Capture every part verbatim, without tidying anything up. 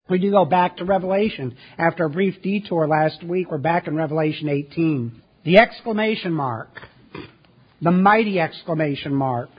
We do go back to Revelation. After a brief detour last week, we're back in Revelation eighteen. The exclamation mark. The mighty exclamation mark.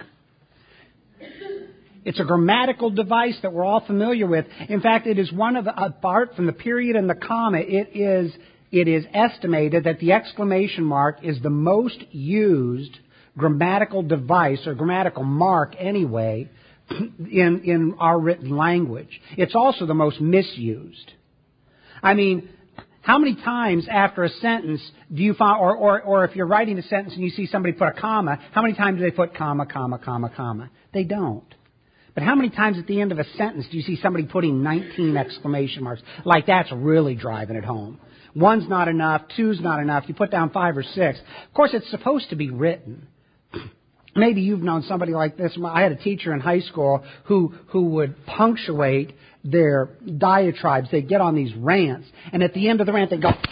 It's a grammatical device that we're all familiar with. In fact, it is one of the, apart from the period and the comma, it is, it is estimated that the exclamation mark is the most used grammatical device, or grammatical mark anyway, in, in our written language. It's also the most misused. I mean, how many times after a sentence do you find, or, or, or if you're writing a sentence and you see somebody put a comma, how many times do they put comma, comma, comma, comma? They don't. But how many times at the end of a sentence do you see somebody putting nineteen exclamation marks? Like that's really driving it home. One's not enough, two's not enough, you put down five or six. Of course, it's supposed to be written. Maybe you've known somebody like this. I had a teacher in high school who, who would punctuate their diatribes. They'd get on these rants, and at the end of the rant they'd go,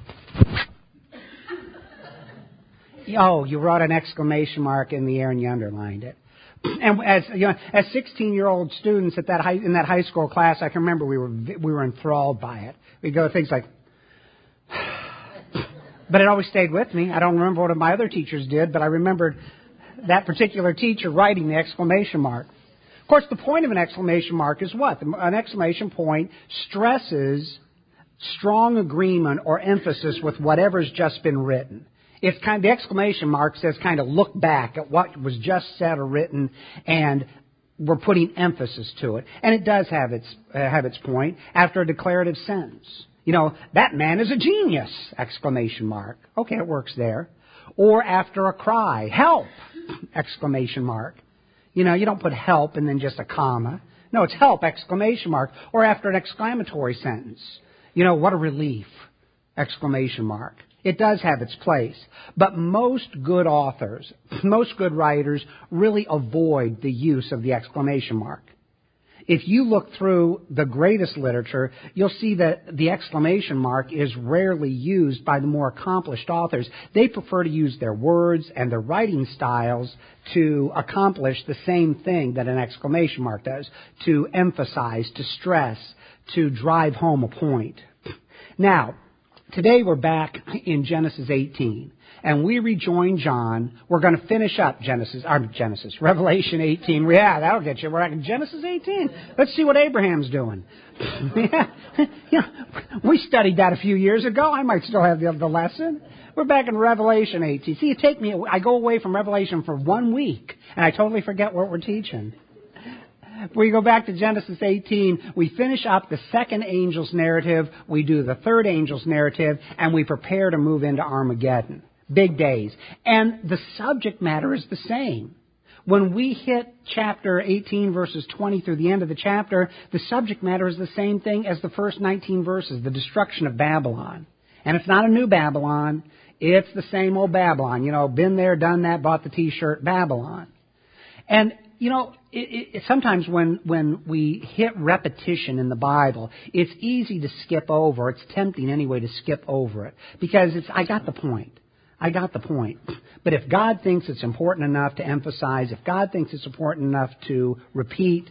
oh, you wrote an exclamation mark in the air and you underlined it. And as you know, as sixteen-year-old students at that high, in that high school class, I can remember we were we were enthralled by it. We'd go things like, but it always stayed with me. I don't remember what my other teachers did, but I remembered that particular teacher writing the exclamation mark. Of course, the point of an exclamation mark is what? An exclamation point stresses strong agreement or emphasis with whatever's just been written. It's kind of, the exclamation mark says kind of look back at what was just said or written, and we're putting emphasis to it. And it does have its uh, have its point after a declarative sentence. You know, that man is a genius! Exclamation mark. Okay, it works there. Or after a cry, help! Exclamation mark. You know, you don't put help and then just a comma. No, it's help! Exclamation mark. Or after an exclamatory sentence. You know, what a relief! Exclamation mark. It does have its place. But most good authors, most good writers really avoid the use of the exclamation mark. If you look through the greatest literature, you'll see that the exclamation mark is rarely used by the more accomplished authors. They prefer to use their words and their writing styles to accomplish the same thing that an exclamation mark does, to emphasize, to stress, to drive home a point. Now, today we're back in Genesis eighteen, and we rejoin John. We're going to finish up Genesis, or Genesis, Revelation eighteen. Yeah, that'll get you. We're back in Genesis eighteen. Let's see what Abraham's doing. yeah, yeah, we studied that a few years ago. I might still have the, the lesson. We're back in Revelation eighteen. See, you take me, I go away from Revelation for one week, and I totally forget what we're teaching. We go back to Genesis eighteen, we finish up the second angel's narrative, we do the third angel's narrative, and we prepare to move into Armageddon. Big days. And the subject matter is the same. When we hit chapter eighteen, verses twenty through the end of the chapter, the subject matter is the same thing as the first nineteen verses, the destruction of Babylon. And it's not a new Babylon, it's the same old Babylon. You know, been there, done that, bought the t-shirt, Babylon. And you know, it, it, sometimes when, when we hit repetition in the Bible, it's easy to skip over. It's tempting anyway to skip over it. Because it's, I got the point. I got the point. But if God thinks it's important enough to emphasize, if God thinks it's important enough to repeat,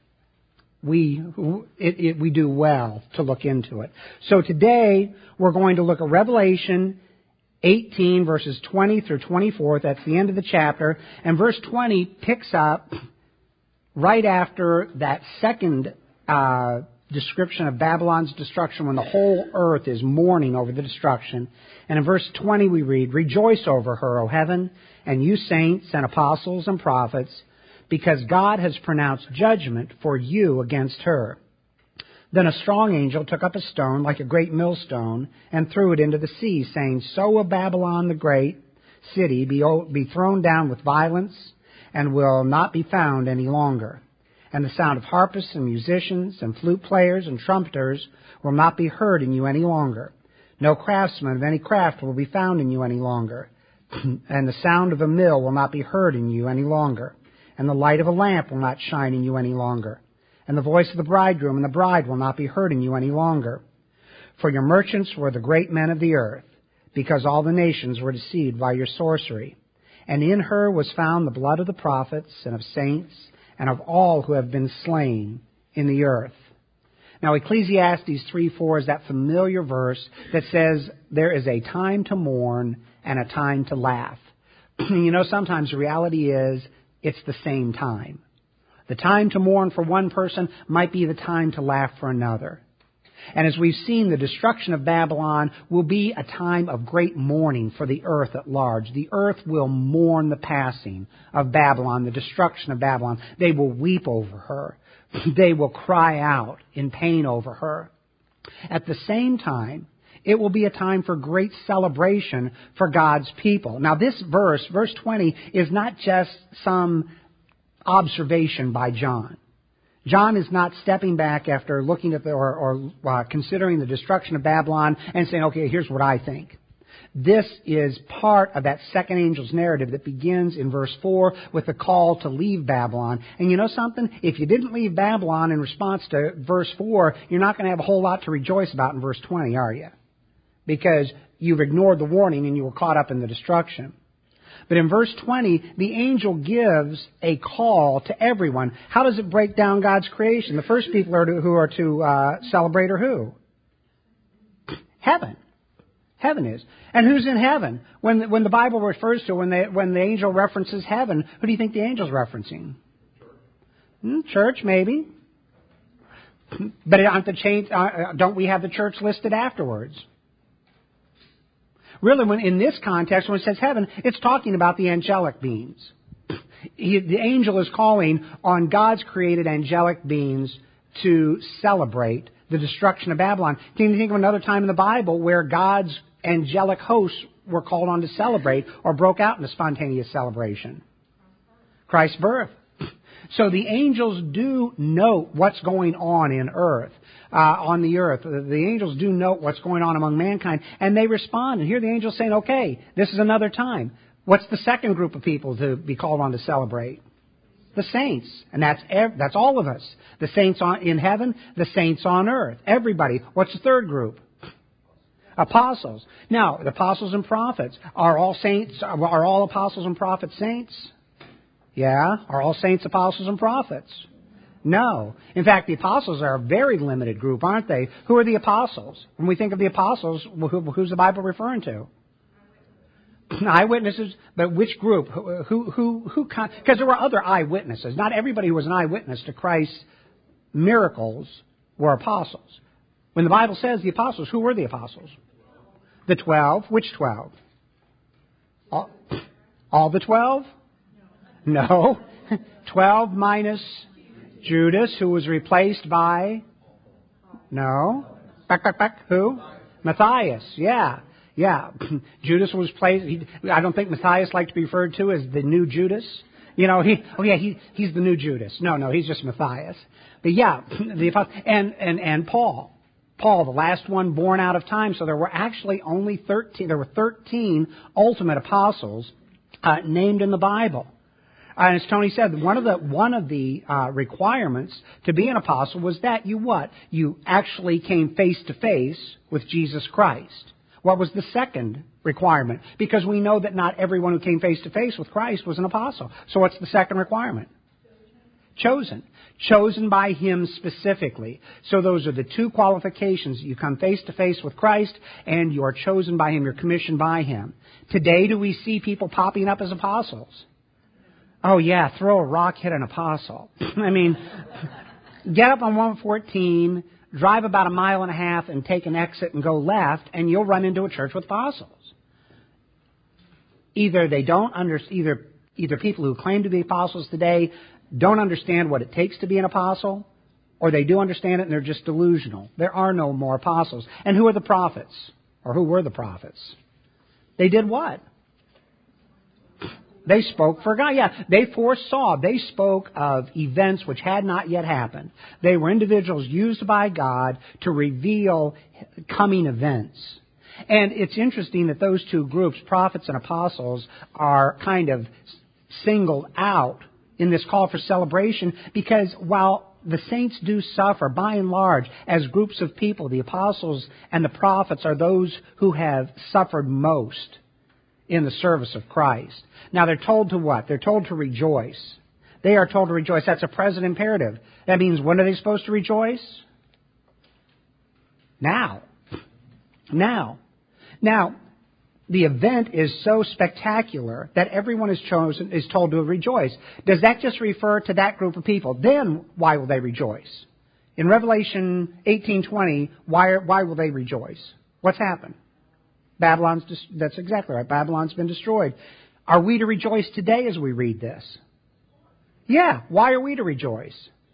we, it, it, we do well to look into it. So today, we're going to look at Revelation eighteen, verses twenty through twenty-four. That's the end of the chapter. And verse twenty picks up right after that second uh, description of Babylon's destruction, when the whole earth is mourning over the destruction. And in verse twenty we read, "Rejoice over her, O heaven, and you saints and apostles and prophets, because God has pronounced judgment for you against her." Then a strong angel took up a stone like a great millstone and threw it into the sea, saying, "So will Babylon the great city be, be thrown down with violence and will not be found any longer. And the sound of harpists and musicians and flute players and trumpeters will not be heard in you any longer. No craftsman of any craft will be found in you any longer. And the sound of a mill will not be heard in you any longer. And the light of a lamp will not shine in you any longer. And the voice of the bridegroom and the bride will not be heard in you any longer. For your merchants were the great men of the earth, because all the nations were deceived by your sorcery. And in her was found the blood of the prophets and of saints and of all who have been slain in the earth." Now, Ecclesiastes three four is that familiar verse that says there is a time to mourn and a time to laugh. You know, sometimes the reality is it's the same time. The time to mourn for one person might be the time to laugh for another. And as we've seen, the destruction of Babylon will be a time of great mourning for the earth at large. The earth will mourn the passing of Babylon, the destruction of Babylon. They will weep over her. They will cry out in pain over her. At the same time, it will be a time for great celebration for God's people. Now, this verse, verse twenty, is not just some observation by John. John is not stepping back after looking at the, or, or uh, considering the destruction of Babylon and saying, okay, here's what I think. This is part of that second angel's narrative that begins in verse four with the call to leave Babylon. And you know something? If you didn't leave Babylon in response to verse four, you're not going to have a whole lot to rejoice about in verse twenty, are you? Because you've ignored the warning and you were caught up in the destruction. But in verse twenty, the angel gives a call to everyone. How does it break down God's creation? The first people are to, who are to uh, celebrate are who? Heaven. Heaven is. And who's in heaven? When the, when the Bible refers to, when, they, when the angel references heaven, who do you think the angel's referencing? Hmm, church, maybe. But aren't the chain, uh, don't we have the church listed afterwards? Really, when in this context, when it says heaven, it's talking about the angelic beings. He, the angel is calling on God's created angelic beings to celebrate the destruction of Babylon. Can you think of another time in the Bible where God's angelic hosts were called on to celebrate or broke out in a spontaneous celebration? Christ's birth. So the angels do note what's going on in earth, uh, on the earth. The angels do note what's going on among mankind, and they respond. And here the angel's saying, okay, this is another time. What's the second group of people to be called on to celebrate? The saints. And that's ev- that's all of us. The saints on, in heaven, the saints on earth. Everybody. What's the third group? Apostles. Now, the apostles and prophets. Are all saints, are all apostles and prophets saints? Yeah. Are all saints apostles and prophets? No. In fact, the apostles are a very limited group, aren't they? Who are the apostles? When we think of the apostles, who's the Bible referring to? Eyewitnesses. But which group? Who, who, who, who because there were other eyewitnesses. Not everybody who was an eyewitness to Christ's miracles were apostles. When the Bible says the apostles, who were the apostles? The twelve. Which twelve? All, all the twelve? No. Twelve minus Judas, who was replaced by... No. Back, back, back. Who? Matthias. Yeah. Yeah. Judas was placed... He, I don't think Matthias liked to be referred to as the new Judas. You know, he... Oh, yeah, he, he's the new Judas. No, no, he's just Matthias. But yeah, the and, and, and Paul. Paul, the last one born out of time. So there were actually only thirteen... There were thirteen ultimate apostles uh, named in the Bible. Uh, and as Tony said, one of the one of the uh, requirements to be an apostle was that you what? You actually came face to face with Jesus Christ. What was the second requirement? Because we know that not everyone who came face to face with Christ was an apostle. So what's the second requirement? Chosen. Chosen by Him specifically. So those are the two qualifications. You come face to face with Christ and you are chosen by Him. You're commissioned by Him. Today, do we see people popping up as apostles? Oh, yeah, throw a rock, hit an apostle. I mean, get up on one fourteen, drive about a mile and a half, and take an exit and go left, and you'll run into a church with apostles. Either they don't under, either either people who claim to be apostles today don't understand what it takes to be an apostle, or they do understand it and they're just delusional. There are no more apostles. And who are the prophets? Or who were the prophets? They did what? They spoke for God. Yeah, they foresaw. They spoke of events which had not yet happened. They were individuals used by God to reveal coming events. And it's interesting that those two groups, prophets and apostles, are kind of singled out in this call for celebration because while the saints do suffer, by and large, as groups of people, the apostles and the prophets are those who have suffered most in the service of Christ. Now, they're told to what? They're told to rejoice. They are told to rejoice. That's a present imperative. That means when are they supposed to rejoice? Now. Now. Now, the event is so spectacular that everyone is chosen, is told to rejoice. Does that just refer to that group of people? Then why will they rejoice? In Revelation eighteen twenty, why, are, why will they rejoice? What's happened? Babylon's, that's exactly right. Babylon's been destroyed. Are we to rejoice today as we read this? Yeah. Why are we to rejoice?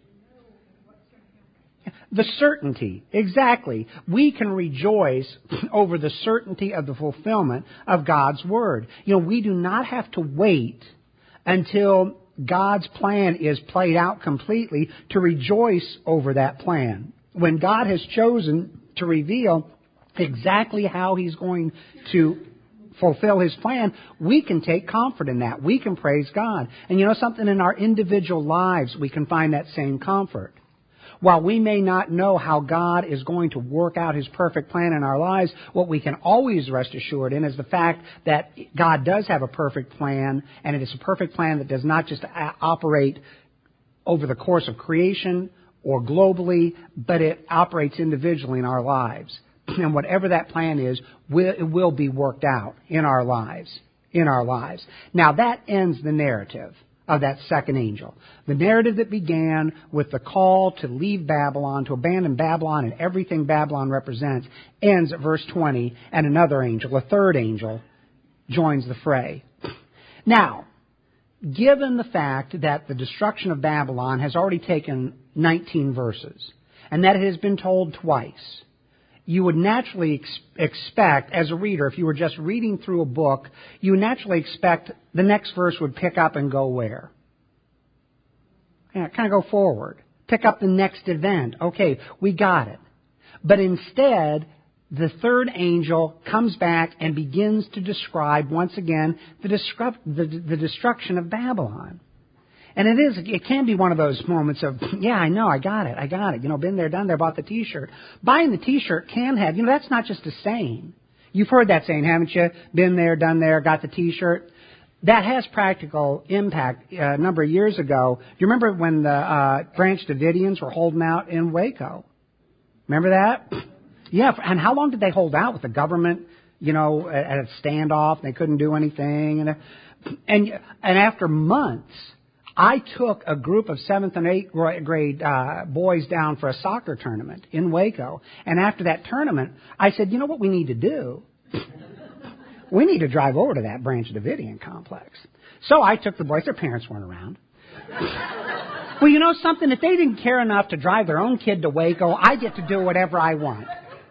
The certainty. Exactly. We can rejoice over the certainty of the fulfillment of God's Word. You know, we do not have to wait until God's plan is played out completely to rejoice over that plan. When God has chosen to reveal exactly how He's going to fulfill His plan, we can take comfort in that. We can praise God. And you know something? In our individual lives, we can find that same comfort. While we may not know how God is going to work out His perfect plan in our lives, what we can always rest assured in is the fact that God does have a perfect plan, and it is a perfect plan that does not just operate over the course of creation or globally, but it operates individually in our lives. And whatever that plan is, will, it will be worked out in our lives. In our lives. Now that ends the narrative of that second angel. The narrative that began with the call to leave Babylon, to abandon Babylon and everything Babylon represents, ends at verse twenty, and another angel, a third angel, joins the fray. Now, given the fact that the destruction of Babylon has already taken nineteen verses, and that it has been told twice, you would naturally ex- expect, as a reader, if you were just reading through a book, you would naturally expect the next verse would pick up and go where? Yeah, kind of go forward. Pick up the next event. Okay, we got it. But instead, the third angel comes back and begins to describe, once again, the, disrupt, the, the destruction of Babylon. And it is, it can be one of those moments of, yeah, I know, I got it, I got it. You know, been there, done there, bought the T-shirt. Buying the T-shirt can have, you know, that's not just a saying. You've heard that saying, haven't you? Been there, done there, got the T-shirt. That has practical impact. Uh, a number of years ago, do you remember when the uh, Branch Davidians were holding out in Waco? Remember that? Yeah, and how long did they hold out with the government, you know, at a standoff? They couldn't do anything. And, and, and after months, I took a group of seventh and eighth grade uh, boys down for a soccer tournament in Waco. And after that tournament, I said, you know what we need to do? We need to drive over to that Branch Davidian complex. So I took the boys. Their parents weren't around. Well, you know something? If they didn't care enough to drive their own kid to Waco, I get to do whatever I want.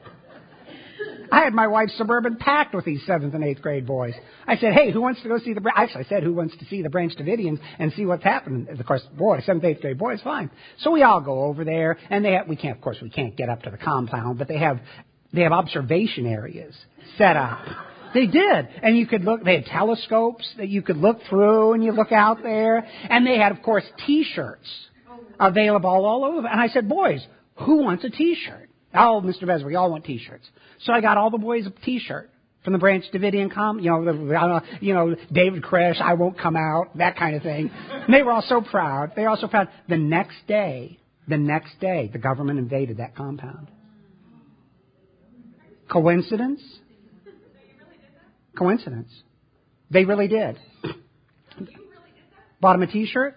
I had my wife's Suburban packed with these seventh and eighth grade boys. I said, hey, who wants to go see the... Actually, I said, who wants to see the Branch Davidians and see what's happening? Of course, boy, seventh, eighth grade boys, fine. So we all go over there, and they have, we can't, of course, we can't get up to the compound, but they have they have observation areas set up. They did. And you could look, they had telescopes that you could look through, and you look out there. And they had, of course, T-shirts available all over. And I said, boys, who wants a T-shirt? Oh, Mister Beswick, we all want T-shirts. So I got all the boys a T-shirt from the Branch Davidian com, you know, the, uh, you know, David Koresh, I won't come out, that kind of thing. And they were all so proud. They were all so proud. The next day, the next day, the government invaded that compound. Coincidence? Coincidence. They really did. Bought them a T-shirt?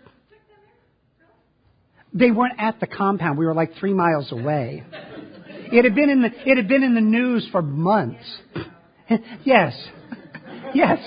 They weren't at the compound. We were like three miles away. It had been in the it had been in the news for months. Yes. Yes.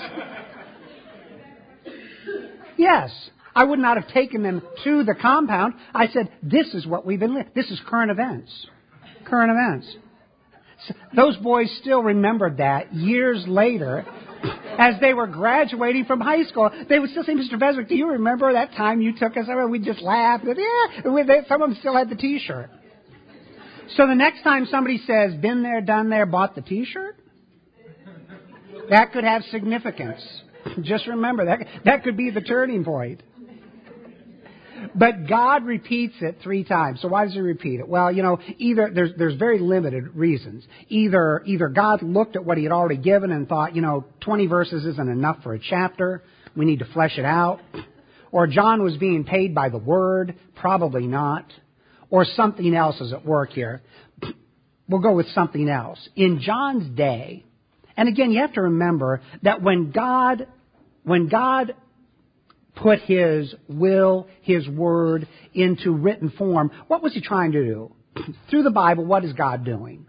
Yes. I would not have taken them to the compound. I said, this is what we've been living. This is current events. Current events. So those boys still remembered that years later as they were graduating from high school. They would still say, Mister Beswick, do you remember that time you took us? We just laughed. And, yeah, some of them still had the T-shirt. So the next time somebody says, been there, done there, bought the T-shirt, that could have significance. Just remember, that that could be the turning point. But God repeats it three times. So why does He repeat it? Well, you know, either there's there's very limited reasons. Either either God looked at what He had already given and thought, you know, twenty verses isn't enough for a chapter. We need to flesh it out. Or John was being paid by the Word. Probably not. Or something else is at work here. we'll go with something else. In John's day, and again, you have to remember that when God, when God put His will, His word into written form, what was He trying to do? Through the Bible, what is God doing?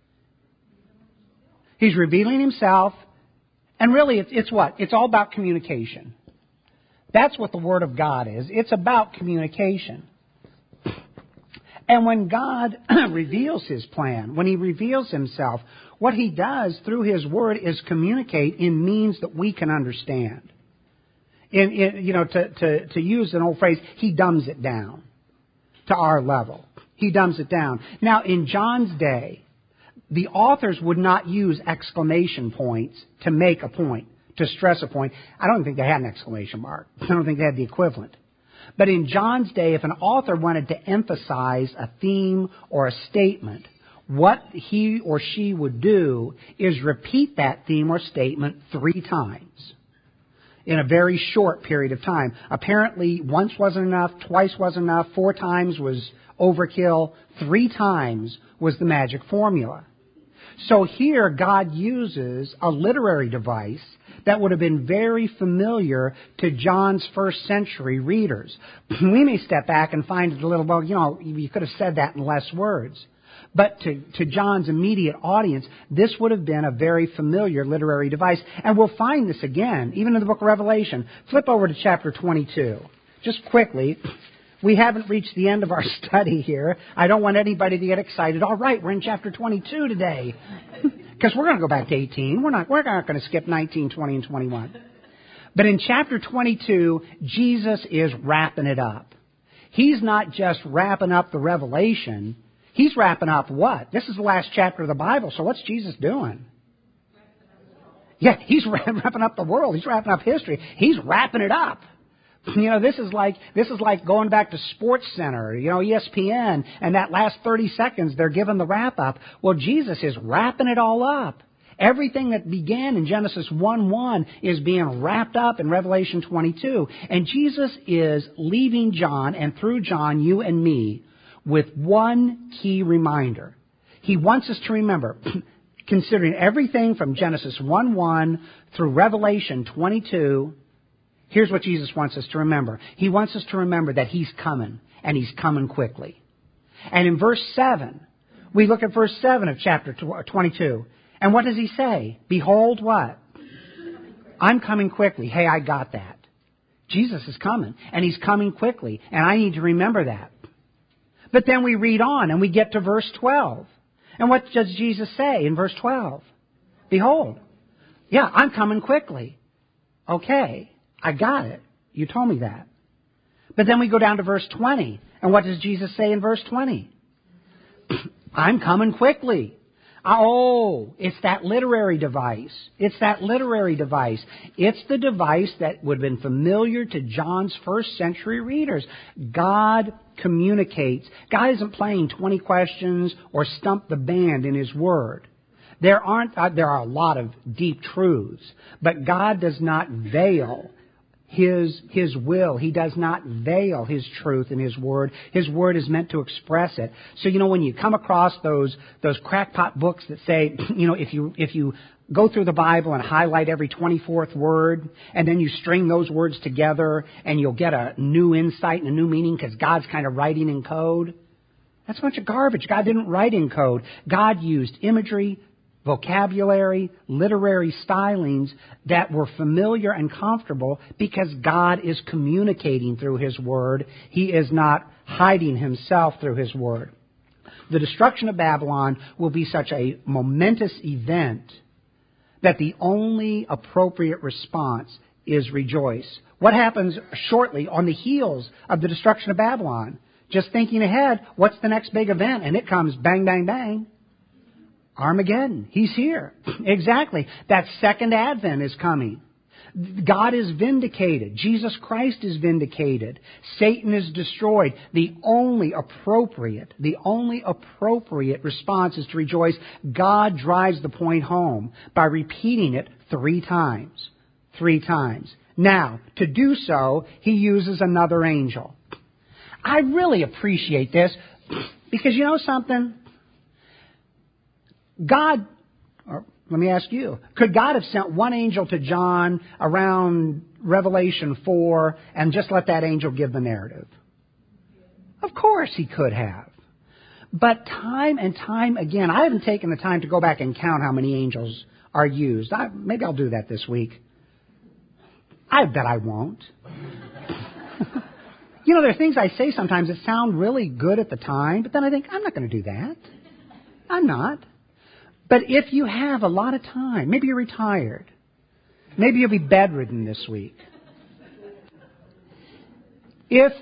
He's revealing Himself, and really it's, it's what? It's all about communication. That's what the Word of God is. It's about communication. And when God reveals His plan, when He reveals Himself, what He does through His Word is communicate in means that we can understand. In, in, you know, to, to, to use an old phrase, He dumbs it down to our level. He dumbs it down. Now, in John's day, the authors would not use exclamation points to make a point, to stress a point. I don't think they had an exclamation mark. I don't think they had the equivalent. But in John's day, if an author wanted to emphasize a theme or a statement, what he or she would do is repeat that theme or statement three times in a very short period of time. Apparently, once wasn't enough, twice wasn't enough, four times was overkill, three times was the magic formula. So here, God uses a literary device that would have been very familiar to John's first century readers. We may step back and find it a little, well, you know, you could have said that in less words. But to, to John's immediate audience, this would have been a very familiar literary device. And we'll find this again, even in the book of Revelation. Flip over to chapter twenty-two. Just quickly. We haven't reached the end of our study here. I don't want anybody to get excited. All right, we're in chapter twenty-two today. Because we're going to go back to eighteen. We're not, we're not going to skip nineteen, twenty, and twenty-one. But in chapter twenty-two, Jesus is wrapping it up. He's not just wrapping up the revelation. He's wrapping up what? This is the last chapter of the Bible, so what's Jesus doing? Yeah, he's wrapping up the world. He's wrapping up history. He's wrapping it up. You know, this is like this is like going back to Sports Center, you know, E S P N, and that last thirty seconds they're giving the wrap up. Well, Jesus is wrapping it all up. Everything that began in Genesis one one is being wrapped up in Revelation twenty-two. And Jesus is leaving John, and through John, you and me, with one key reminder. He wants us to remember, considering everything from Genesis one one through Revelation twenty-two, here's what Jesus wants us to remember. He wants us to remember that He's coming, and He's coming quickly. And in verse seven, we look at verse seven of chapter twenty-two. And what does He say? Behold what? I'm coming quickly. Hey, I got that. Jesus is coming, and He's coming quickly, and I need to remember that. But then we read on, and we get to verse twelve. And what does Jesus say in verse twelve? Behold. Yeah, I'm coming quickly. Okay. I got it. You told me that. But then we go down to verse twenty. And what does Jesus say in verse twenty? I'm coming quickly. Oh, it's that literary device. It's that literary device. It's the device that would have been familiar to John's first century readers. God communicates. God isn't playing twenty questions or stump the band in His Word. There aren't, uh, there are a lot of deep truths, but God does not veil His, His will. He does not veil His truth in His Word. His Word is meant to express it. So, you know, when you come across those, those crackpot books that say, you know, if you, if you go through the Bible and highlight every twenty-fourth word, and then you string those words together, and you'll get a new insight and a new meaning because God's kind of writing in code. That's a bunch of garbage. God didn't write in code. God used imagery, vocabulary, literary stylings that were familiar and comfortable because God is communicating through His Word. He is not hiding Himself through His Word. The destruction of Babylon will be such a momentous event that the only appropriate response is rejoice. What happens shortly on the heels of the destruction of Babylon? Just thinking ahead, what's the next big event? And it comes bang, bang, bang. Armageddon. He's here. Exactly. That second advent is coming. God is vindicated. Jesus Christ is vindicated. Satan is destroyed. The only appropriate, the only appropriate response is to rejoice. God drives the point home by repeating it three times. Three times. Now, to do so, He uses another angel. I really appreciate this because you know something? God, or let me ask you, could God have sent one angel to John around Revelation four and just let that angel give the narrative? Of course he could have. But time and time again, I haven't taken the time to go back and count how many angels are used. I, maybe I'll do that this week. I bet I won't. You know, there are things I say sometimes that sound really good at the time, but then I think, I'm not going to do that. I'm not. But if you have a lot of time, maybe you're retired. Maybe you'll be bedridden this week. If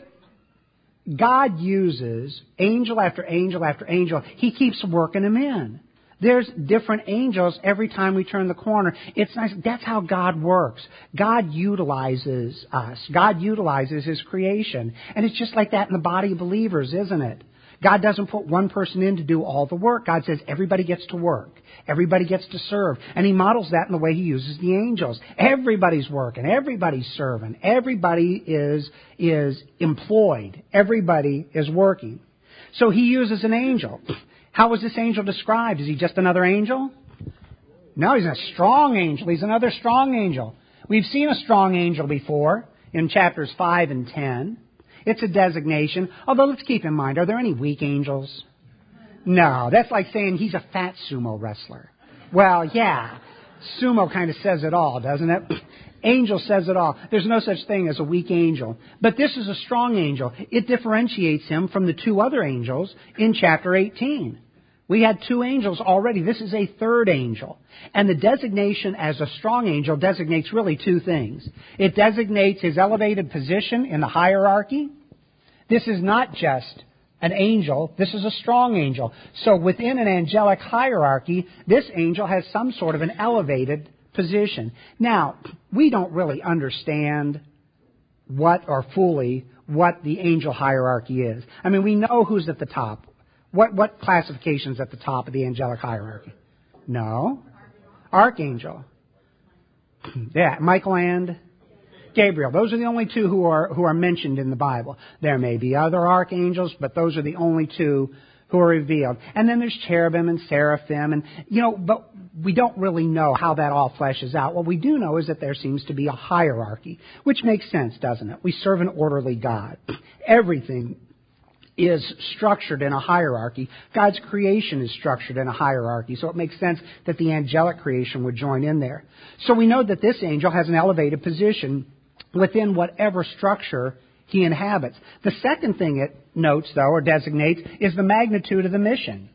God uses angel after angel after angel, He keeps working them in. There's different angels every time we turn the corner. It's nice. That's how God works. God utilizes us. God utilizes His creation. And it's just like that in the body of believers, isn't it? God doesn't put one person in to do all the work. God says everybody gets to work. Everybody gets to serve. And He models that in the way He uses the angels. Everybody's working. Everybody's serving. Everybody is, is employed. Everybody is working. So He uses an angel. How was this angel described? Is he just another angel? No, he's a strong angel. He's another strong angel. We've seen a strong angel before in chapters five and ten. It's a designation. Although let's keep in mind, are there any weak angels? No, that's like saying he's a fat sumo wrestler. Well, yeah, sumo kind of says it all, doesn't it? Angel says it all. There's no such thing as a weak angel. But this is a strong angel. It differentiates him from the two other angels in chapter eighteen. We had two angels already. This is a third angel. And the designation as a strong angel designates really two things. It designates his elevated position in the hierarchy. This is not just an angel. This is a strong angel. So within an angelic hierarchy, this angel has some sort of an elevated position. Now, we don't really understand what or fully what the angel hierarchy is. I mean, we know who's at the top. What what classification's at the top of the angelic hierarchy? No. Archangel. Yeah, Michael and Gabriel. Those are the only two who are who are mentioned in the Bible. There may be other archangels, but those are the only two who are revealed. And then there's cherubim and seraphim, and you know, but we don't really know how that all fleshes out. What we do know is that there seems to be a hierarchy, which makes sense, doesn't it? We serve an orderly God. Everything is structured in a hierarchy. God's creation is structured in a hierarchy, so it makes sense that the angelic creation would join in there. So we know that this angel has an elevated position within whatever structure he inhabits. The second thing it notes, though, or designates, is the magnitude of the mission.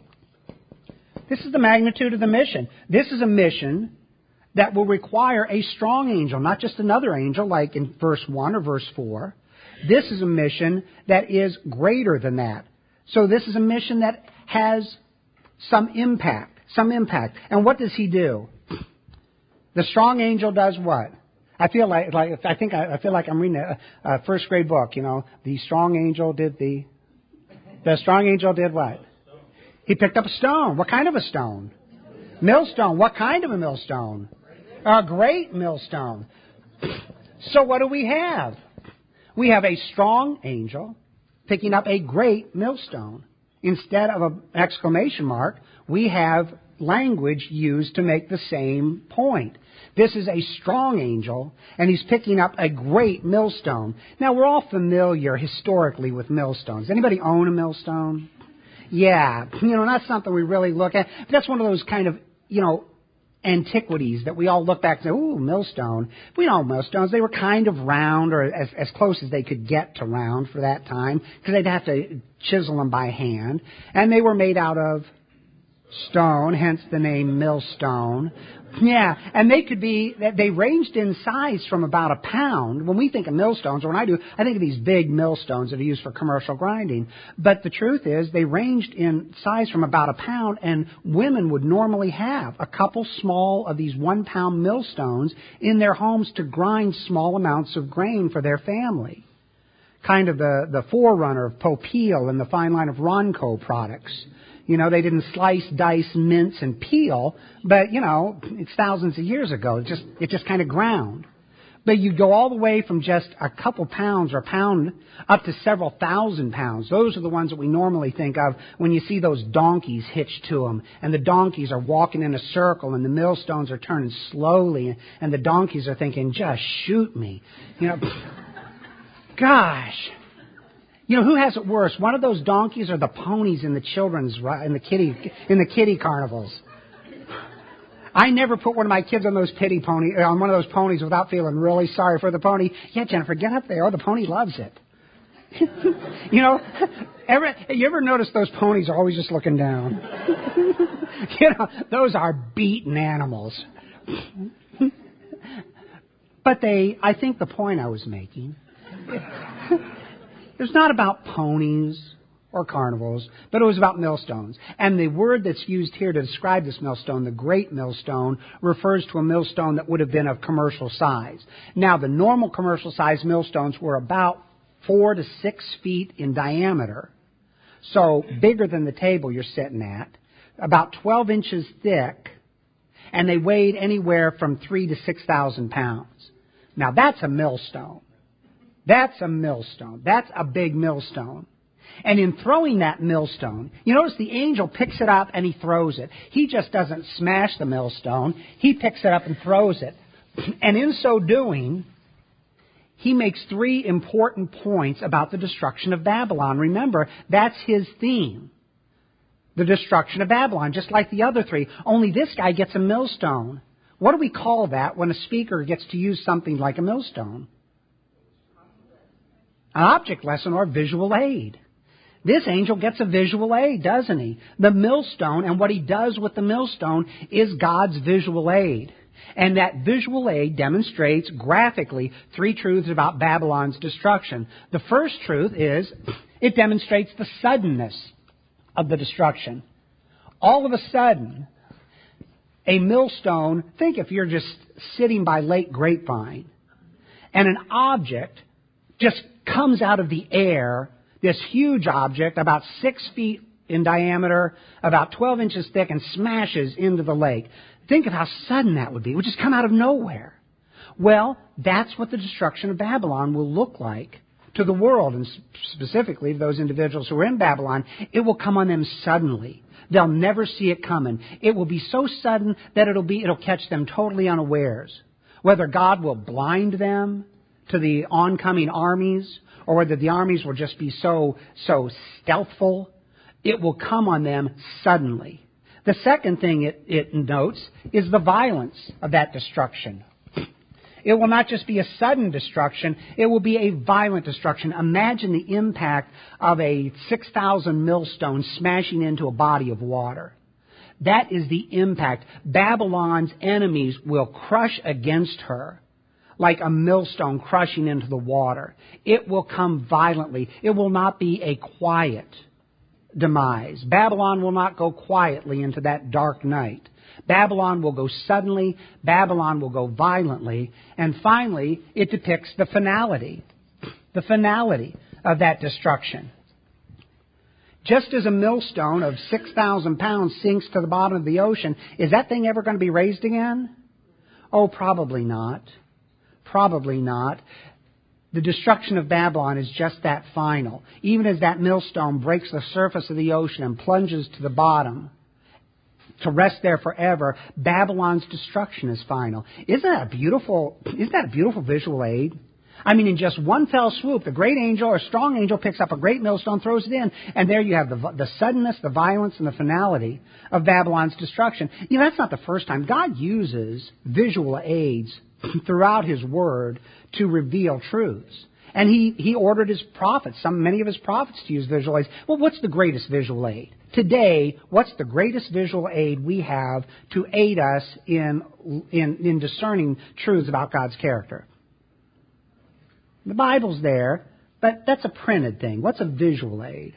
This is the magnitude of the mission. This is a mission that will require a strong angel, not just another angel like in verse one or verse four. This is a mission that is greater than that. So this is a mission that has some impact, some impact. And what does he do? The strong angel does what? I feel like, like I think I, I feel like I'm reading a, a first grade book. You know, the strong angel did the. The strong angel did what? He picked up a stone. What kind of a stone? Millstone. What kind of a millstone? A great millstone. So what do we have? We have a strong angel picking up a great millstone. Instead of an exclamation mark, we have language used to make the same point. This is a strong angel, and he's picking up a great millstone. Now, we're all familiar historically with millstones. Anybody own a millstone? Yeah. You know, not something we really look at. But that's one of those kind of, you know, antiquities that we all look back and say, ooh, millstone. We know millstones. They were kind of round, or as, as close as they could get to round for that time, because they'd have to chisel them by hand. And they were made out of stone, hence the name millstone. Yeah, and they could be, they ranged in size from about a pound. When we think of millstones, or when I do, I think of these big millstones that are used for commercial grinding. But the truth is, they ranged in size from about a pound, and women would normally have a couple small of these one-pound millstones in their homes to grind small amounts of grain for their family. Kind of the, the forerunner of Popeil and the fine line of Ronco products. You know, they didn't slice, dice, mince, and peel, but, you know, it's thousands of years ago. It just, it just kind of ground. But you go all the way from just a couple pounds or a pound up to several thousand pounds. Those are the ones that we normally think of when you see those donkeys hitched to them. And the donkeys are walking in a circle and the millstones are turning slowly. And the donkeys are thinking, just shoot me. You know, gosh. You know, who has it worse? One of those donkeys or the ponies in the children's, in the kiddie, in the kiddie carnivals? I never put one of my kids on those pity pony, on one of those ponies without feeling really sorry for the pony. Yeah, Jennifer, get up there. Oh, the pony loves it. You know, ever, you ever notice those ponies are always just looking down? You know, those are beaten animals. But they, I think the point I was making, it's not about ponies or carnivals, but it was about millstones. And the word that's used here to describe this millstone, the great millstone, refers to a millstone that would have been of commercial size. Now, the normal commercial size millstones were about four to six feet in diameter, so bigger than the table you're sitting at, about twelve inches thick, and they weighed anywhere from three to six thousand pounds. Now, that's a millstone. That's a millstone. That's a big millstone. And in throwing that millstone, you notice the angel picks it up and he throws it. He just doesn't smash the millstone. He picks it up and throws it. And in so doing, he makes three important points about the destruction of Babylon. Remember, that's his theme. The destruction of Babylon, just like the other three. Only this guy gets a millstone. What do we call that when a speaker gets to use something like a millstone? An object lesson or visual aid. This angel gets a visual aid, doesn't he? The millstone, and what he does with the millstone is God's visual aid. And that visual aid demonstrates graphically three truths about Babylon's destruction. The first truth is it demonstrates the suddenness of the destruction. All of a sudden, a millstone, think if you're just sitting by Lake Grapevine, and an object just comes out of the air, this huge object, about six feet in diameter, about twelve inches thick, and smashes into the lake. Think of how sudden that would be. It would just come out of nowhere. Well, that's what the destruction of Babylon will look like to the world, and specifically those individuals who are in Babylon. It will come on them suddenly. They'll never see it coming. It will be so sudden that it'll be it'll catch them totally unawares. Whether God will blind them to the oncoming armies, or whether the armies will just be so, so stealthful, it will come on them suddenly. The second thing it, it notes is the violence of that destruction. It will not just be a sudden destruction, it will be a violent destruction. Imagine the impact of a six thousand millstone smashing into a body of water. That is the impact. Babylon's enemies will crush against her like a millstone crushing into the water. It will come violently. It will not be a quiet demise. Babylon will not go quietly into that dark night. Babylon will go suddenly. Babylon will go violently. And finally, it depicts the finality. The finality of that destruction. Just as a millstone of six thousand pounds sinks to the bottom of the ocean, is that thing ever going to be raised again? Oh, probably not. Probably not. The destruction of Babylon is just that final. Even as that millstone breaks the surface of the ocean and plunges to the bottom to rest there forever, Babylon's destruction is final. Isn't that a beautiful, isn't that a beautiful visual aid? I mean, in just one fell swoop, the great angel or strong angel picks up a great millstone, throws it in, and there you have the, the suddenness, the violence, and the finality of Babylon's destruction. You know, that's not the first time. God uses visual aids throughout His Word to reveal truths. And he, he ordered His prophets, some many of His prophets, to use visual aids. Well, what's the greatest visual aid? Today, what's the greatest visual aid we have to aid us in, in, in discerning truths about God's character? The Bible's there, but that's a printed thing. What's a visual aid?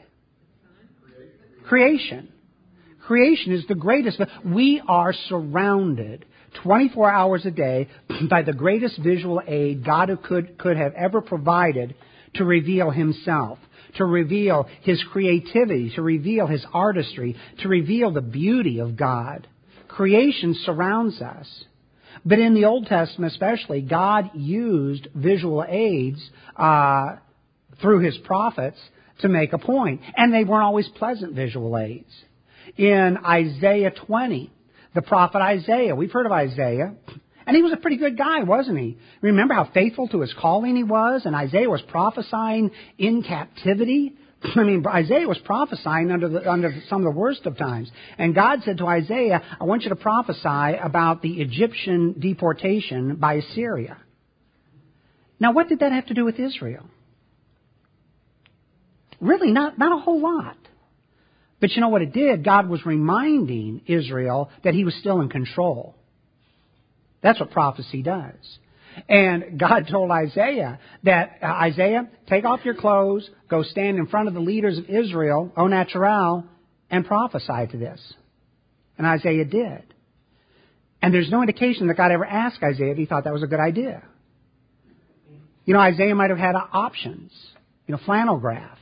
Creation. Creation is the greatest. We are surrounded twenty-four hours a day by the greatest visual aid God could, could have ever provided to reveal Himself, to reveal His creativity, to reveal His artistry, to reveal the beauty of God. Creation surrounds us. But in the Old Testament especially, God used visual aids uh, through His prophets to make a point. And they weren't always pleasant visual aids. In Isaiah twenty, the prophet Isaiah, we've heard of Isaiah, and he was a pretty good guy, wasn't he? Remember how faithful to his calling he was? And Isaiah was prophesying in captivity. I mean, Isaiah was prophesying under the, under some of the worst of times. And God said to Isaiah, I want you to prophesy about the Egyptian deportation by Assyria. Now, what did that have to do with Israel? Really, not, not a whole lot. But you know what it did? God was reminding Israel that He was still in control. That's what prophecy does. And God told Isaiah that, uh, Isaiah, take off your clothes, go stand in front of the leaders of Israel, au naturel, and prophesy to this. And Isaiah did. And there's no indication that God ever asked Isaiah if he thought that was a good idea. You know, Isaiah might have had options. You know, flannel graph.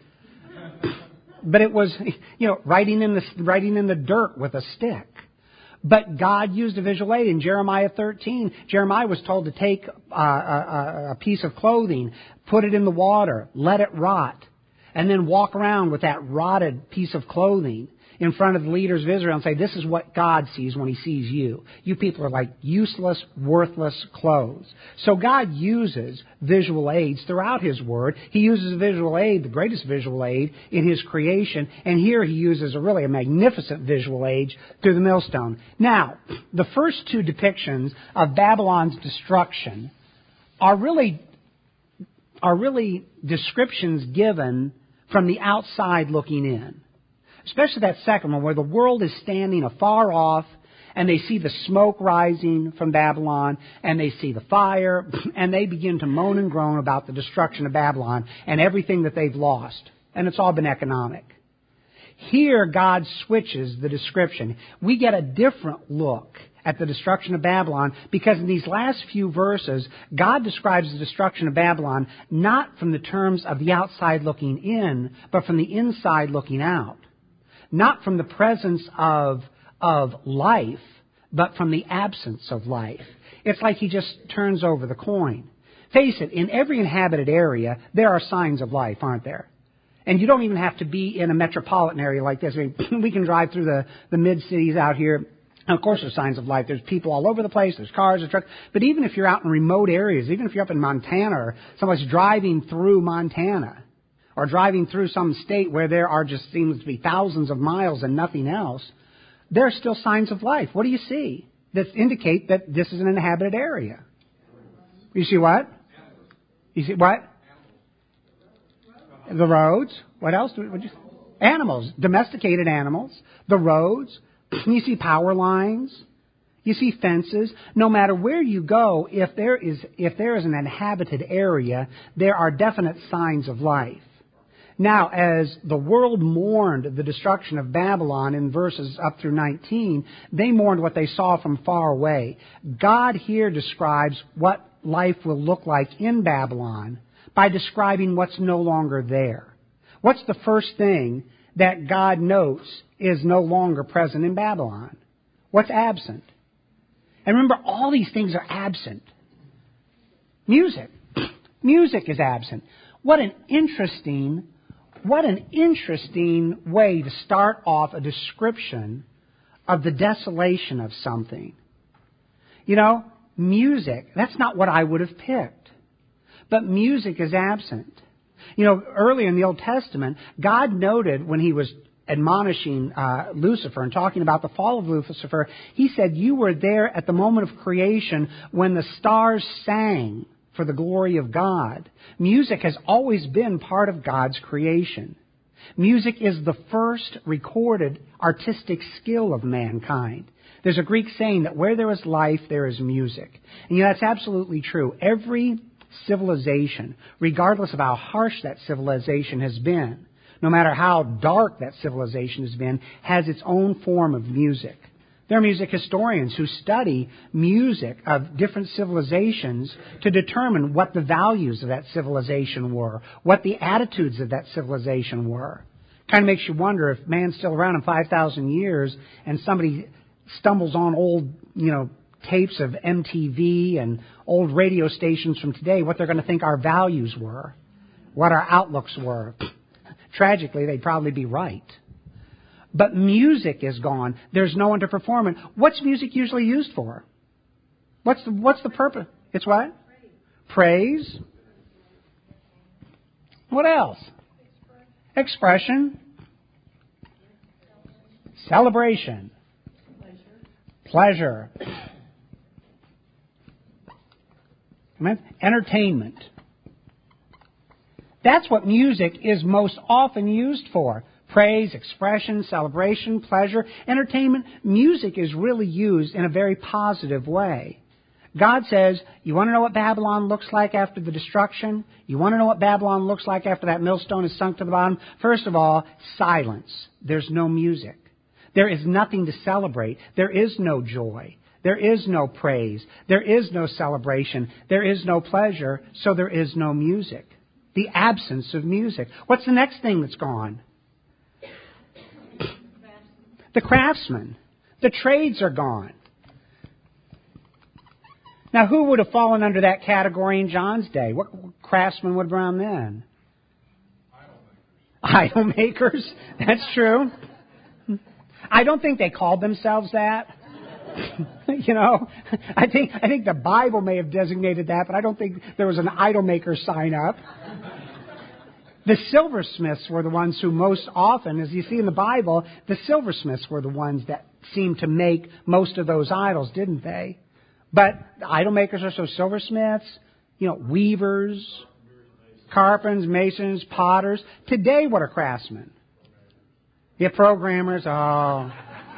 But it was, you know, writing in the writing in the dirt with a stick. But God used a visual aid. In Jeremiah thirteen, Jeremiah was told to take uh, a, a piece of clothing, put it in the water, let it rot, and then walk around with that rotted piece of clothing in front of the leaders of Israel and say, this is what God sees when He sees you. You people are like useless, worthless clothes. So God uses visual aids throughout His Word. He uses a visual aid, the greatest visual aid, in His creation. And here He uses a really a magnificent visual aid through the millstone. Now, the first two depictions of Babylon's destruction are really, are really descriptions given from the outside looking in. Especially that second one where the world is standing afar off and they see the smoke rising from Babylon and they see the fire and they begin to moan and groan about the destruction of Babylon and everything that they've lost. And it's all been economic. Here God switches the description. We get a different look at the destruction of Babylon because in these last few verses, God describes the destruction of Babylon not from the terms of the outside looking in, but from the inside looking out. Not from the presence of, of life, but from the absence of life. It's like He just turns over the coin. Face it, in every inhabited area, there are signs of life, aren't there? And you don't even have to be in a metropolitan area like this. I mean, we can drive through the, the mid-cities out here. And of course, there's signs of life. There's people all over the place. There's cars, there's trucks. But even if you're out in remote areas, even if you're up in Montana or somebody's driving through Montana, or driving through some state where there are just seems to be thousands of miles and nothing else, there are still signs of life. What do you see that indicate that this is an inhabited area? You see what? You see what? The roads. What else? What you, animals. Domesticated animals. The roads. You see power lines. You see fences. No matter where you go, if there is if there is an inhabited area, there are definite signs of life. Now, as the world mourned the destruction of Babylon in verses up through nineteen, they mourned what they saw from far away. God here describes what life will look like in Babylon by describing what's no longer there. What's the first thing that God notes is no longer present in Babylon? What's absent? And remember, all these things are absent. Music. Music is absent. What an interesting What an interesting way to start off a description of the desolation of something. You know, music, that's not what I would have picked. But music is absent. You know, earlier in the Old Testament, God noted when He was admonishing uh, Lucifer and talking about the fall of Lucifer, He said, you were there at the moment of creation when the stars sang for the glory of God. Music has always been part of God's creation. Music is the first recorded artistic skill of mankind. There's a Greek saying that where there is life, there is music. And you know, that's absolutely true. Every civilization, regardless of how harsh that civilization has been, no matter how dark that civilization has been, has its own form of music. There are music historians who study music of different civilizations to determine what the values of that civilization were, what the attitudes of that civilization were. Kind of makes you wonder if man's still around in five thousand years and somebody stumbles on old, you know, tapes of M T V and old radio stations from today, what they're going to think our values were, what our outlooks were. Tragically, they'd probably be right. But music is gone. There's no one to perform it. What's music usually used for? What's the, what's the purpose? It's what? Praise. Praise. What else? Expression. Celebration. Pleasure. Amen? Entertainment. That's what music is most often used for. Praise, expression, celebration, pleasure, entertainment. Music is really used in a very positive way. God says, you want to know what Babylon looks like after the destruction? You want to know what Babylon looks like after that millstone is sunk to the bottom? First of all, silence. There's no music. There is nothing to celebrate. There is no joy. There is no praise. There is no celebration. There is no pleasure. So there is no music. The absence of music. What's the next thing that's gone? The craftsmen. The trades are gone. Now, who would have fallen under that category in John's day? What craftsmen would have been around then? Idol makers. Idol makers. That's true. I don't think they called themselves that. You know, I think I think the Bible may have designated that, but I don't think there was an idol maker sign up. The silversmiths were the ones who most often, as you see in the Bible, the silversmiths were the ones that seemed to make most of those idols, didn't they? But the idol makers are so silversmiths, you know, weavers, carpenters, masons, potters. Today, what are craftsmen? Yeah, programmers. Oh.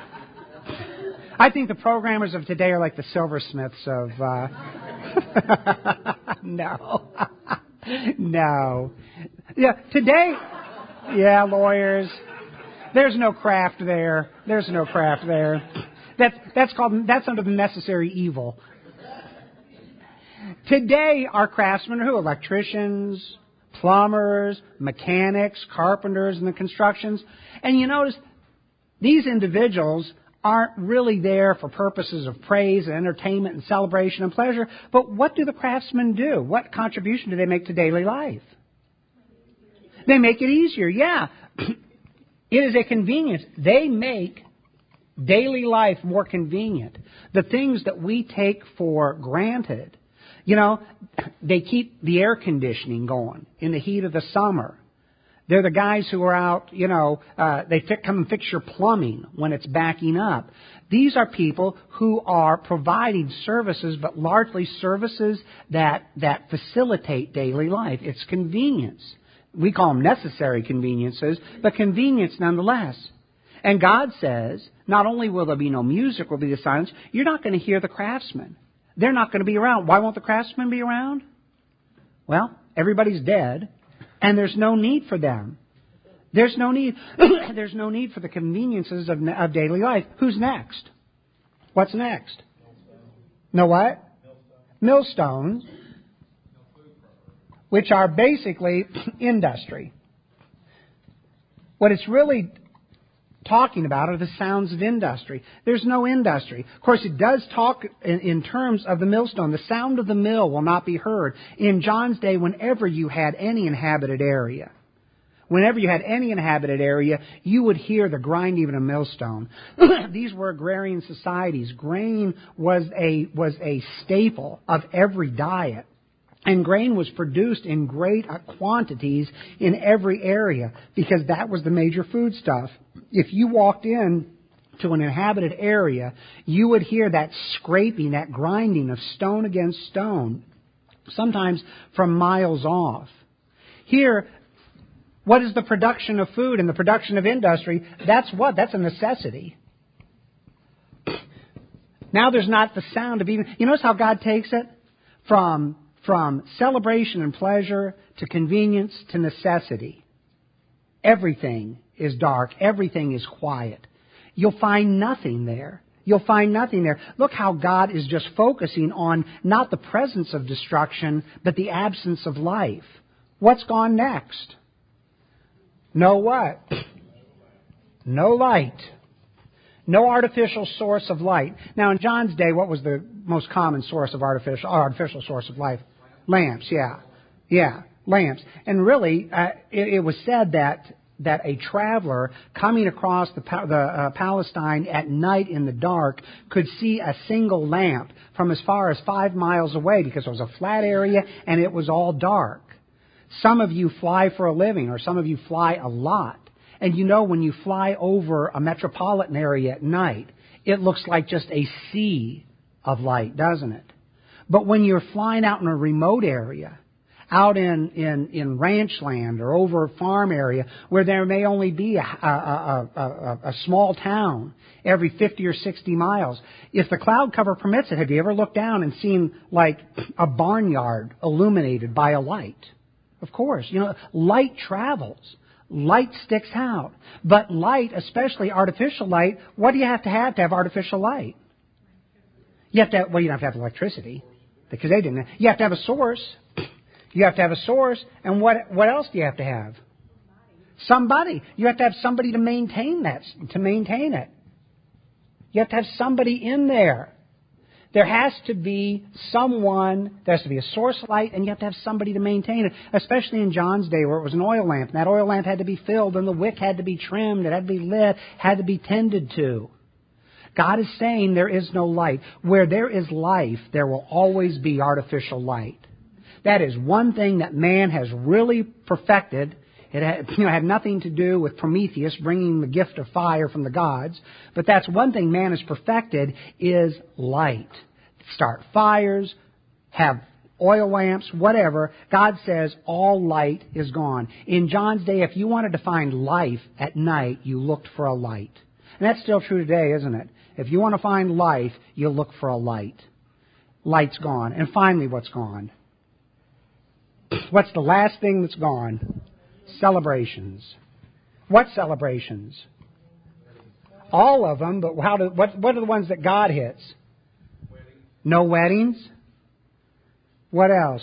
I think the programmers of today are like the silversmiths of... Uh... no. No. Yeah, today... Yeah, lawyers. There's no craft there. There's no craft there. That's, that's called... That's under the necessary evil. Today, our craftsmen are who? Electricians, plumbers, mechanics, carpenters in the constructions. And you notice, these individuals aren't really there for purposes of praise and entertainment and celebration and pleasure. But what do the craftsmen do? What contribution do they make to daily life? They make it easier, yeah. It is a convenience. They make daily life more convenient. The things that we take for granted. You know, they keep the air conditioning going in the heat of the summer. They're the guys who are out, you know, uh, they fi- come and fix your plumbing when it's backing up. These are people who are providing services, but largely services that, that facilitate daily life. It's convenience. We call them necessary conveniences, but convenience nonetheless. And God says, not only will there be no music, will be the silence, you're not going to hear the craftsmen. They're not going to be around. Why won't the craftsmen be around? Well, everybody's dead. And there's no need for them. There's no need. There's no need for the conveniences of, of daily life. Who's next? What's next? No what? Millstones, which are basically industry. What it's really talking about are the sounds of industry. There's no industry. Of course, it does talk in, in terms of the millstone. The sound of the mill will not be heard. In John's day, whenever you had any inhabited area, whenever you had any inhabited area, you would hear the grinding of a millstone. These were agrarian societies. Grain was a, was a staple of every diet. And grain was produced in great quantities in every area because that was the major foodstuff. If you walked in to an inhabited area, you would hear that scraping, that grinding of stone against stone, sometimes from miles off. Here, what is the production of food and the production of industry? That's what? That's a necessity. Now there's not the sound of even... You notice how God takes it? From... From celebration and pleasure to convenience to necessity. Everything is dark. Everything is quiet. You'll find nothing there. You'll find nothing there. Look how God is just focusing on not the presence of destruction, but the absence of life. What's gone next? No what? No light. No artificial source of light. Now, in John's day, what was the most common source of artificial, artificial source of light? Lamps, yeah. Yeah, lamps. And really, uh, it, it was said that that a traveler coming across the, the uh, Palestine at night in the dark could see a single lamp from as far as five miles away because it was a flat area and it was all dark. Some of you fly for a living, or some of you fly a lot. And you know when you fly over a metropolitan area at night, it looks like just a sea of light, doesn't it? But when you're flying out in a remote area, out in, in, in ranch land or over a farm area where there may only be a, a, a, a, a small town every fifty or sixty miles, if the cloud cover permits it, have you ever looked down and seen like a barnyard illuminated by a light? Of course. You know, light travels. Light sticks out. But light, especially artificial light, what do you have to have to have artificial light? You have to have, well, you don't have to have electricity because they didn't. You have to have a source. You have to have a source, and what what else do you have to have? Somebody. You have to have somebody to maintain that, to maintain it. You have to have somebody in there. There has to be someone, there has to be a source of light, and you have to have somebody to maintain it, especially in John's day where it was an oil lamp, and that oil lamp had to be filled, and the wick had to be trimmed, it had to be lit, had to be tended to. God is saying there is no light. Where there is life, there will always be artificial light. That is one thing that man has really perfected. It had, you know, had nothing to do with Prometheus bringing the gift of fire from the gods. But that's one thing man has perfected is light. Start fires, have oil lamps, whatever. God says all light is gone. In John's day, if you wanted to find life at night, you looked for a light. And that's still true today, isn't it? If you want to find life, you look for a light. Light's gone. And finally, what's gone? What's the last thing that's gone? Celebrations. What celebrations? All of them, but how do, what, what are the ones that God hits? No weddings. What else?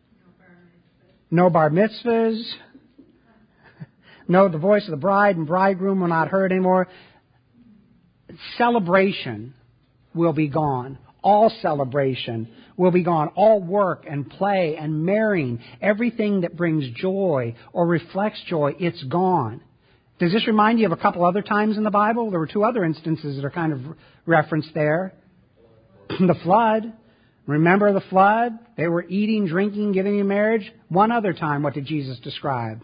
No bar mitzvahs. No, the voice of the bride and bridegroom will not heard anymore. Celebration will be gone. All celebration will be gone. All work and play and marrying, everything that brings joy or reflects joy, it's gone. Does this remind you of a couple other times in the Bible? There were two other instances that are kind of referenced there. The flood. Remember the flood? They were eating, drinking, giving in marriage. One other time, what did Jesus describe?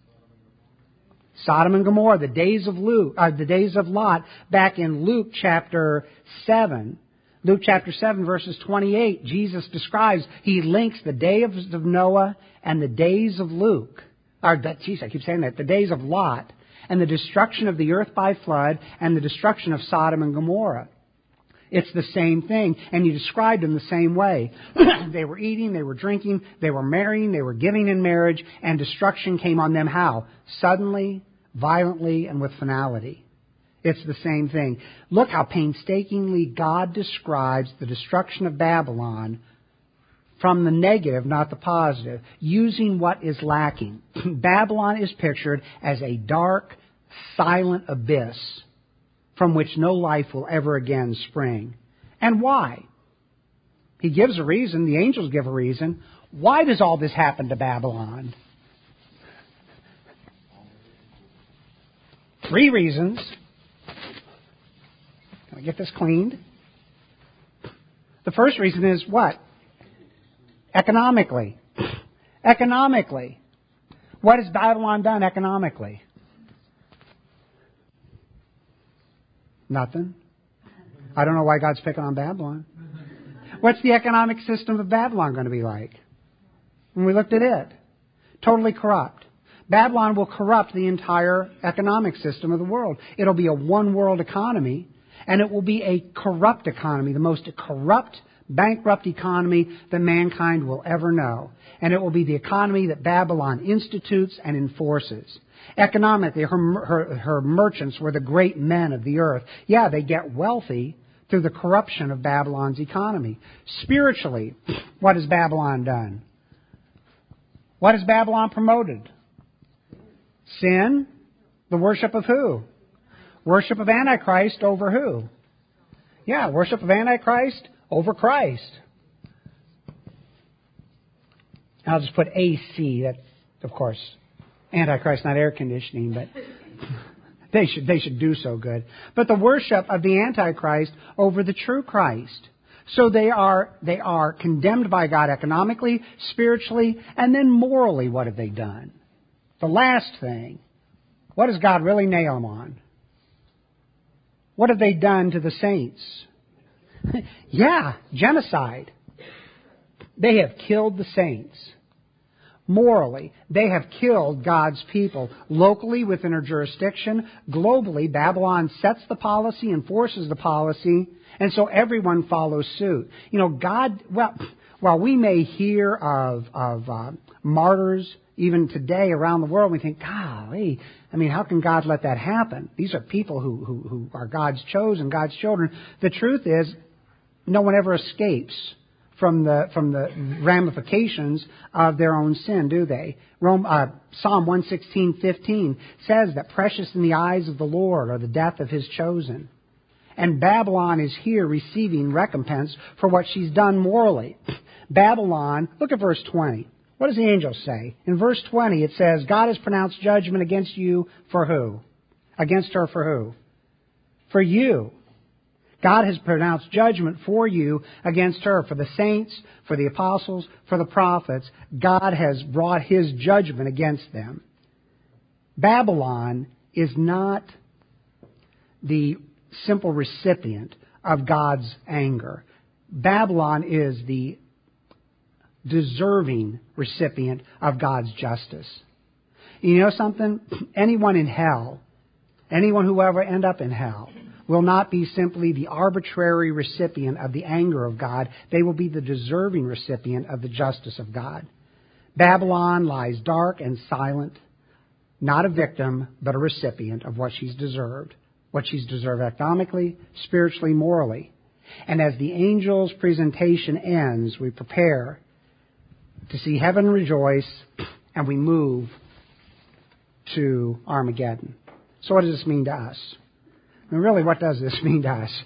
Sodom and Gomorrah, the days of Luke, uh, the days of Lot, back in Luke chapter seven. Luke chapter seven, verses twenty-eight, Jesus describes, he links the days of Noah and the days of Luke. Or, geez, I keep saying that. The days of Lot and the destruction of the earth by flood and the destruction of Sodom and Gomorrah. It's the same thing, and you described them the same way. They were eating, they were drinking, they were marrying, they were giving in marriage, and destruction came on them how? Suddenly, violently, and with finality. It's the same thing. Look how painstakingly God describes the destruction of Babylon from the negative, not the positive, using what is lacking. Babylon is pictured as a dark, silent abyss from which no life will ever again spring. And why? He gives a reason. The angels give a reason. Why does all this happen to Babylon? Three reasons. Can we get this cleaned? The first reason is what? Economically. Economically. What has Babylon done economically? Nothing. I don't know why God's picking on Babylon. What's the economic system of Babylon going to be like? When we looked at it. Totally corrupt. Babylon will corrupt the entire economic system of the world. It'll be a one-world economy, and it will be a corrupt economy, the most corrupt, bankrupt economy that mankind will ever know. And it will be the economy that Babylon institutes and enforces. Economically, her, her, her merchants were the great men of the earth. Yeah, they get wealthy through the corruption of Babylon's economy. Spiritually, what has Babylon done? What has Babylon promoted? Sin. The worship of who? Worship of Antichrist over who? Yeah, worship of Antichrist over Christ. I'll just put A C. That's, of course, Antichrist, not air conditioning, but they should they should do so good. But the worship of the Antichrist over the true Christ. So they are they are condemned by God economically, spiritually, and then morally. What have they done? The last thing. What does God really nail them on? What have they done to the saints? Yeah, genocide. They have killed the saints. Morally, they have killed God's people. Locally, within their jurisdiction, globally, Babylon sets the policy, enforces the policy, and so everyone follows suit. You know, God, well, while we may hear of, of uh, martyrs even today around the world, we think, golly, I mean, how can God let that happen? These are people who, who, who are God's chosen, God's children. The truth is, no one ever escapes from the from the ramifications of their own sin, do they? Rome, uh, Psalm one sixteen fifteen says that precious in the eyes of the Lord are the death of His chosen. And Babylon is here receiving recompense for what she's done morally. Babylon, look at verse twenty. What does the angel say? In verse twenty it says, God has pronounced judgment against you for who? Against her for who? For you. God has pronounced judgment for you against her, for the saints, for the apostles, for the prophets. God has brought His judgment against them. Babylon is not the simple recipient of God's anger. Babylon is the deserving recipient of God's justice. You know something? Anyone in hell, anyone who will ever end up in hell, will not be simply the arbitrary recipient of the anger of God. They will be the deserving recipient of the justice of God. Babylon lies dark and silent, not a victim, but a recipient of what she's deserved. What she's deserved economically, spiritually, morally. And as the angel's presentation ends, we prepare to see heaven rejoice, and we move to Armageddon. So what does this mean to us? I mean, really, what does this mean to us?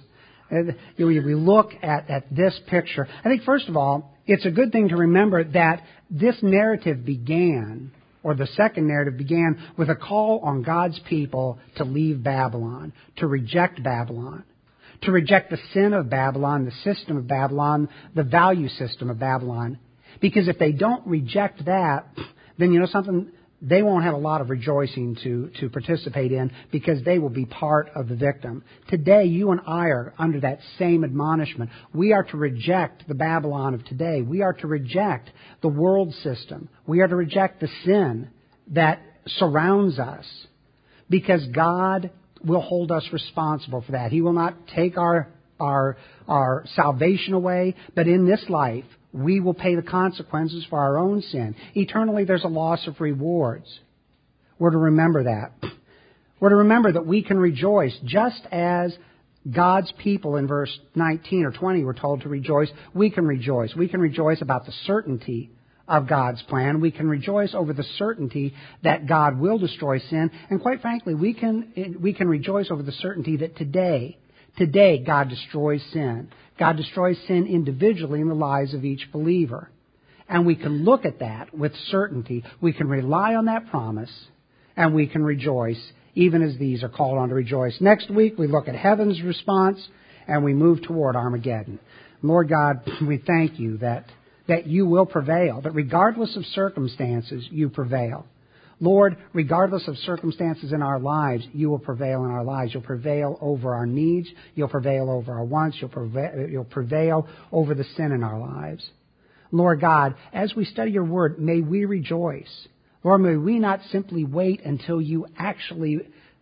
We look at, at this picture. I think, first of all, it's a good thing to remember that this narrative began, or the second narrative began, with a call on God's people to leave Babylon, to reject Babylon, to reject the sin of Babylon, the system of Babylon, the value system of Babylon. Because if they don't reject that, then you know something? They won't have a lot of rejoicing to, to participate in, because they will be part of the victim. Today, you and I are under that same admonishment. We are to reject the Babylon of today. We are to reject the world system. We are to reject the sin that surrounds us, because God will hold us responsible for that. He will not take our, our, our salvation away, but in this life, we will pay the consequences for our own sin. Eternally, there's a loss of rewards. We're to remember that. We're to remember that we can rejoice just as God's people in verse nineteen or twenty were told to rejoice. We can rejoice. We can rejoice about the certainty of God's plan. We can rejoice over the certainty that God will destroy sin. And quite frankly, we can, we can rejoice over the certainty that today, today God destroys sin. God destroys sin individually in the lives of each believer. And we can look at that with certainty. We can rely on that promise, and we can rejoice, even as these are called on to rejoice. Next week, we look at heaven's response, and we move toward Armageddon. Lord God, we thank you that, that you will prevail, that regardless of circumstances, you prevail. Lord, regardless of circumstances in our lives, you will prevail in our lives. You'll prevail over our needs. You'll prevail over our wants. You'll prevail, you'll prevail over the sin in our lives. Lord God, as we study your word, may we rejoice. Lord, may we not simply wait until you actually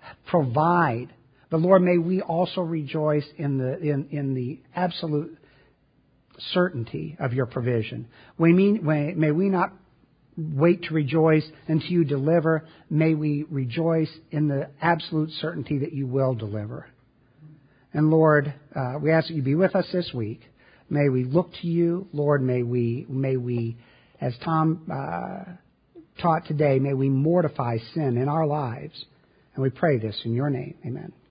provide, but Lord, may we also rejoice in the, in, in the absolute certainty of your provision. We mean, may we not wait to rejoice until you deliver. May we rejoice in the absolute certainty that you will deliver. And Lord, uh, we ask that you be with us this week. May we look to you. Lord, may we, may we, as Tom uh, taught today, may we mortify sin in our lives. And we pray this in your name. Amen.